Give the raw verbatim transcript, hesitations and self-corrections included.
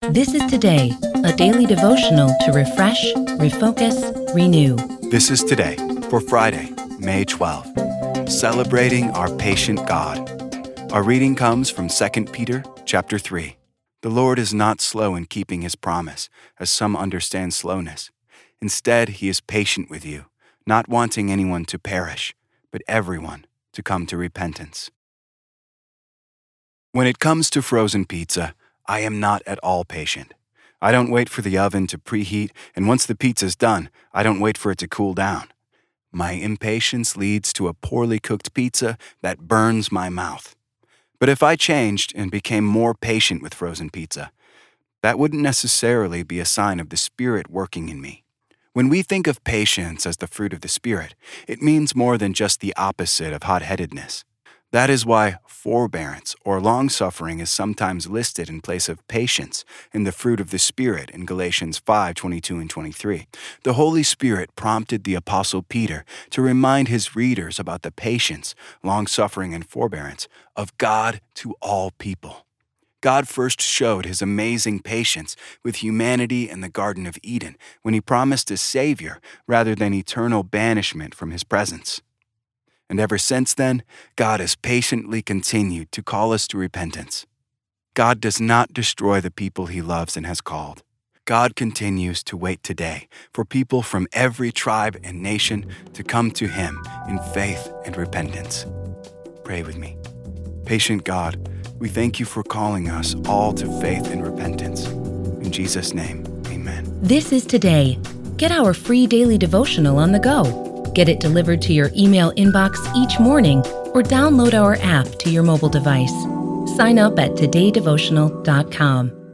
This is Today, a daily devotional to refresh, refocus, renew. This is Today for Friday, May twelfth, celebrating our patient God. Our reading comes from Second Peter chapter three. The Lord is not slow in keeping his promise, as some understand slowness. Instead, he is patient with you, not wanting anyone to perish, but everyone to come to repentance. When it comes to frozen pizza, I am not at all patient. I don't wait for the oven to preheat, and once the pizza's done, I don't wait for it to cool down. My impatience leads to a poorly cooked pizza that burns my mouth. But if I changed and became more patient with frozen pizza, that wouldn't necessarily be a sign of the Spirit working in me. When we think of patience as the fruit of the Spirit, it means more than just the opposite of hot-headedness. That is why forbearance or long-suffering is sometimes listed in place of patience in the fruit of the Spirit in Galatians five twenty-two and twenty-three. The Holy Spirit prompted the Apostle Peter to remind his readers about the patience, long-suffering, and forbearance of God to all people. God first showed his amazing patience with humanity in the Garden of Eden when he promised a Savior rather than eternal banishment from his presence. And ever since then, God has patiently continued to call us to repentance. God does not destroy the people he loves and has called. God continues to wait today for people from every tribe and nation to come to him in faith and repentance. Pray with me. Patient God, we thank you for calling us all to faith and repentance. In Jesus' name, amen. This is Today. Get our free daily devotional on the go. Get it delivered to your email inbox each morning or download our app to your mobile device. Sign up at today devotional dot com.